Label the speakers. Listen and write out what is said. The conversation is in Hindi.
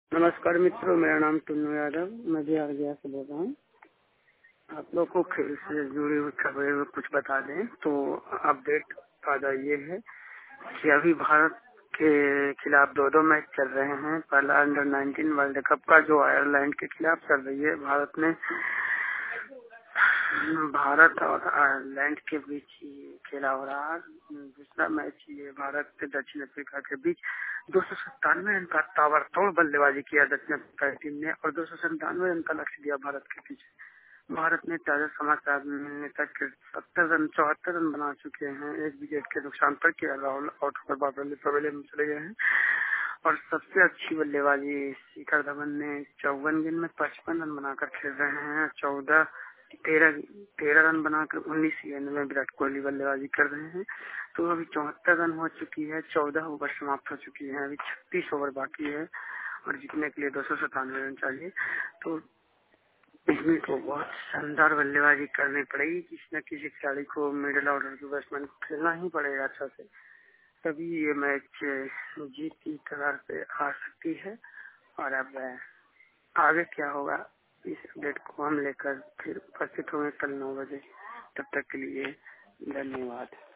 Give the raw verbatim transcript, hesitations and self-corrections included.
Speaker 1: नमस्कार मित्रों, मेरा नाम टुन्नू यादव, मैं बिहार गया से बोल रहा हूँ। आप लोग को खेल से जुड़ी हुई खबरें कुछ बता दें तो अपडेट ताज़ा ये है कि अभी भारत के खिलाफ दो दो मैच चल रहे हैं। पहला अंडर नाइनटीन वर्ल्ड कप का जो आयरलैंड के खिलाफ चल रही है, भारत ने भारत और आयरलैंड के बीच ये खेला हो रहा है। दूसरा मैच ये भारत से दक्षिण अफ्रीका के बीच दो सौ सत्तानवे रन का ताबड़तोड़ बल्लेबाजी किया दक्षिण अफ्रीका की टीम ने और दो सौ संतानवे रन का लक्ष्य दिया भारत के पीछे। भारत ने ताजा समाचार मिलने तक सत्तर रन चौहत्तर रन बना चुके हैं। एक विकेट के नुकसान पर के राहुल आउट होकर बाबरली पवेलियन में चले गए हैं और सबसे अच्छी बल्लेबाजी शिखर धवन ने चौवन गेंद में पचपन रन बनाकर खेल रहे हैं। चौदह तेरह तेरह रन बनाकर उन्नीस गेंद में विराट कोहली बल्लेबाजी कर रहे हैं। तो अभी चौहत्तर रन हो चुकी है, चौदह ओवर समाप्त हो चुकी है, अभी छत्तीस ओवर बाकी है और जीतने के लिए दो सौ सतानवे रन चाहिए। तो इसमें तो बहुत शानदार बल्लेबाजी करनी पड़ेगी। किसी न किसी खिलाड़ी को, मिडिल ऑर्डर के बैट्समैन को खेलना ही पड़ेगा अच्छा से, तभी ये मैच जीत की कगार पे आ सकती है। और अब आगे क्या होगा, इस अपडेट को हम लेकर फिर उपस्थित होंगे कल नौ बजे। तब तक के लिए धन्यवाद।